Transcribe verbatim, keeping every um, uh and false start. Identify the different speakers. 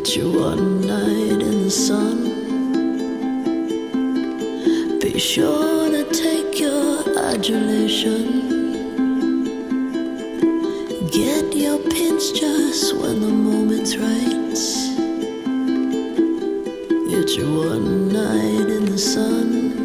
Speaker 1: It's your one night in the sun. Be sure to take your adulation. Get your pinch just when the moment's right. It's your one night in the sun.